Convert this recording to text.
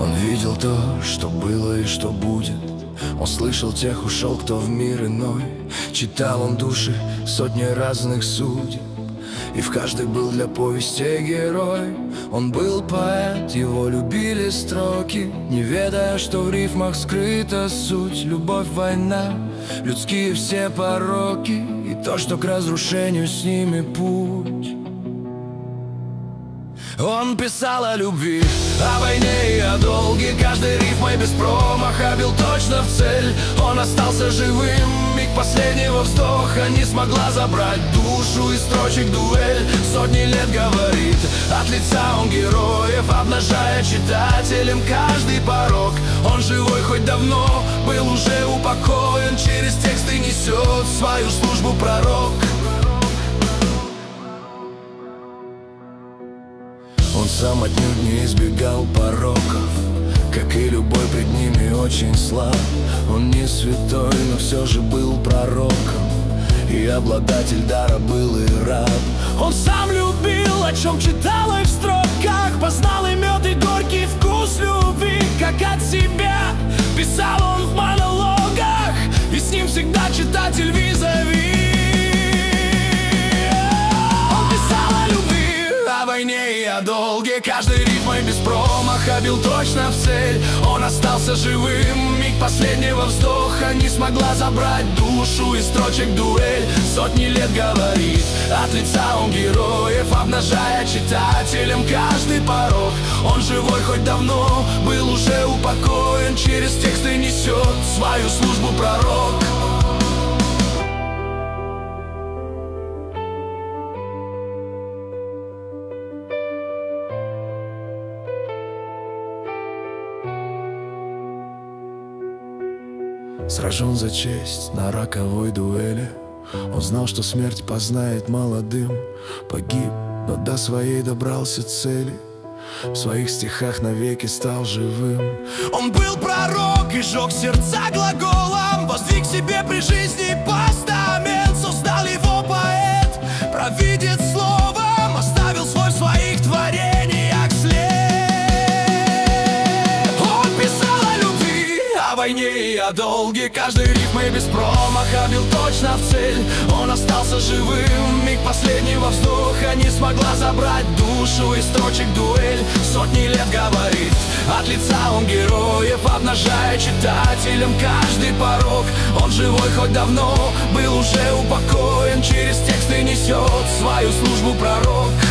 Он видел то, что было и что будет. Он слышал тех, ушел, кто в мир иной. Читал он души сотни разных судеб, и в каждой был для повести герой. Он был поэт, его любили строки, не ведая, что в рифмах скрыта суть. Любовь, война, людские все пороки, и то, что к разрушению с ними путь. Он писал о любви, о войне и о долге. Каждой рифмой без промаха бил точно в цель. Он остался живым, миг последнего вздоха не смогла забрать душу из строчек дуэль. Сотни лет говорит, от лица он героев, обнажая читателям каждый порог. Он живой хоть давно, был уже упокоен, через тексты несет свою службу пророк. Он сам отнюдь не избегал пороков, как и любой пред ними очень слаб. Он не святой, но все же был пророком, и обладатель дара был и раб. Он сам любил, о чем читал и в строках, познал и мед, и горький вкус любви, как от себя. Писал он в монологах, и с ним всегда читатель визави. Он писал о любви, о войне и о долге. Каждой рифмой без промаха бил точно в цель. Он остался живым, миг последнего вздоха не смогла забрать душу из строчек дуэль. Сотни лет говорит, от лица он героев, обнажая читателям каждый порог. Он живой хоть давно, был уже упокоен, через тексты несет свою службу пророк. Сражен за честь на роковой дуэли, он знал, что смерть познает молодым. Погиб, но до своей добрался цели, в своих стихах навеки стал живым. Он был пророк и жег сердца глаголом, воздвиг себе при жизни постамент. Создал его поэт, провидец словом, оставил свой в своих творениях след. Он писал о любви, о войне и о долге. Каждой рифмой без промаха бил точно в цель. Он остался живым, миг последнего вздоха не смогла забрать душу из строчек дуэль. Сотни лет говорит, от лица он героев, обнажая читателям каждый порог. Он живой хоть давно, был уже упокоен, через тексты несет свою службу пророк.